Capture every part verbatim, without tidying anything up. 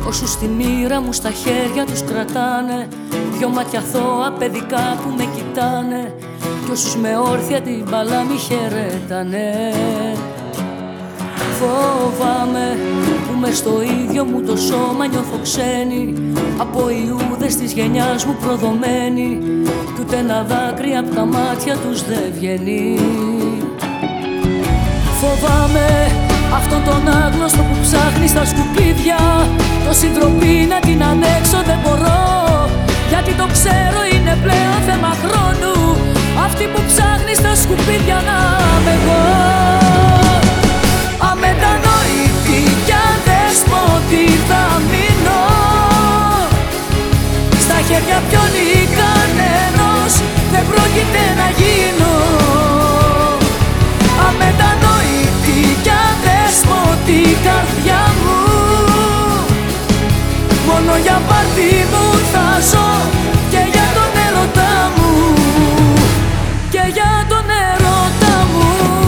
όσους στη μοίρα μου στα χέρια τους κρατάνε, δυο μάτια αθώα παιδικά που με κοιτάνε κι όσους με όρθια την παλάμη χαιρέτανε. Φοβάμαι που μες στο ίδιο μου το σώμα νιώθω ξένη, από ιούδες της γενιάς μου προδομένη, κι ούτε ένα δάκρυ απ' τα μάτια τους δεν βγαίνει. Φοβάμαι αυτόν τον άγνωστο που ψάχνει στα σκουπίδια, τόση ντροπή να την ανέξω δεν μπορώ, γιατί το ξέρω είναι πλέον θέμα χρόνου, αυτή που ψάχνει στα σκουπίδια να είμαι εγώ. Αμετανόητη κι αδέσποτη θα μείνω, στα χέρια ποιον ή κανένας δεν πρόκειται να γίνω. Αμετανόητη κι αδέσποτη καρδιά μου, μόνο για πάρτι μου θα ζω και για τον έρωτά μου, και για τον έρωτά μου.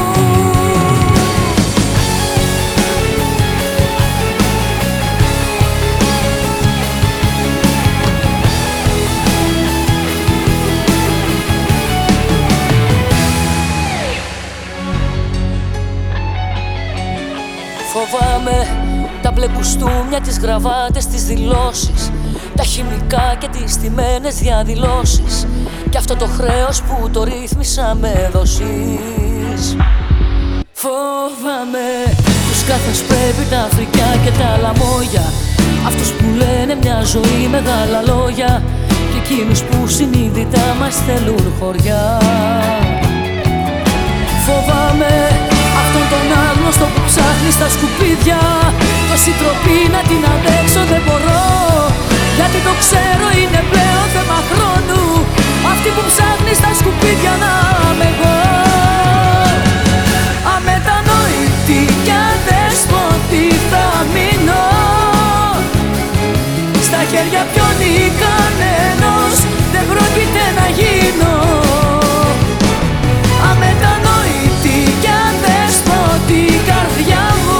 Φοβάμαι τα μπλε κουστούμια, τις γραβάτες, τις δηλώσεις, τα χημικά και τις στημένες διαδηλώσεις, κι αυτό το χρέος που το ρύθμισα με δόσεις. Φοβάμαι τους καθώς πρέπει, τα φρικιά και τα λαμόγια, αυτούς που λένε μια ζωή μεγάλα λόγια και εκείνους που συνείδητα μας θέλουν χωριά. Φοβάμαι αυτόν τον άγνωστο που ψάχνει στα σκουπίδια, τόση τροπή να την αντέξω δεν μπορώ, γιατί το ξέρω είναι πλέον θέμα χρόνου, αυτή που ψάχνει στα σκουπίδια να είμαι εγώ. Αμετανόητη κι αδέσποτη θα μείνω, στα χέρια ποιον ή κανένας δεν πρόκειται να γίνω. Αμετανόητη κι αδέσποτη καρδιά μου,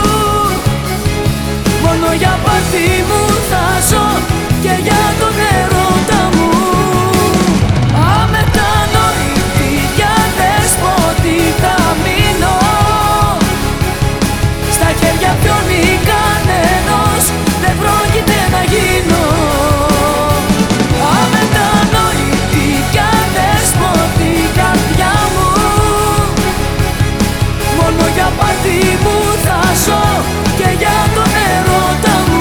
μόνο για πάρτι μου θα ζω και για τον έρωτα μου. Αμετανόητη κι αδέσποτη θα μείνω, στα χέρια ποιον ή κανένας δεν πρόκειται να γίνω. Αμετανόητη κι αδέσποτη καρδιά μου, μόνο για πάρτι μου θα ζω και για τον έρωτα μου.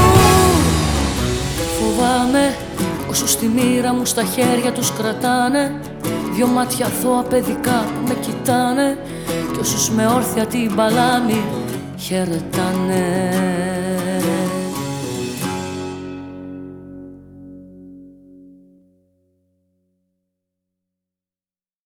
Φοβάμαι όσους στη μοίρα μου στα χέρια τους κρατάνε, δυο μάτια αθώα παιδικά που με κοιτάνε κι όσους με όρθια την παλάμη χαιρετάνε.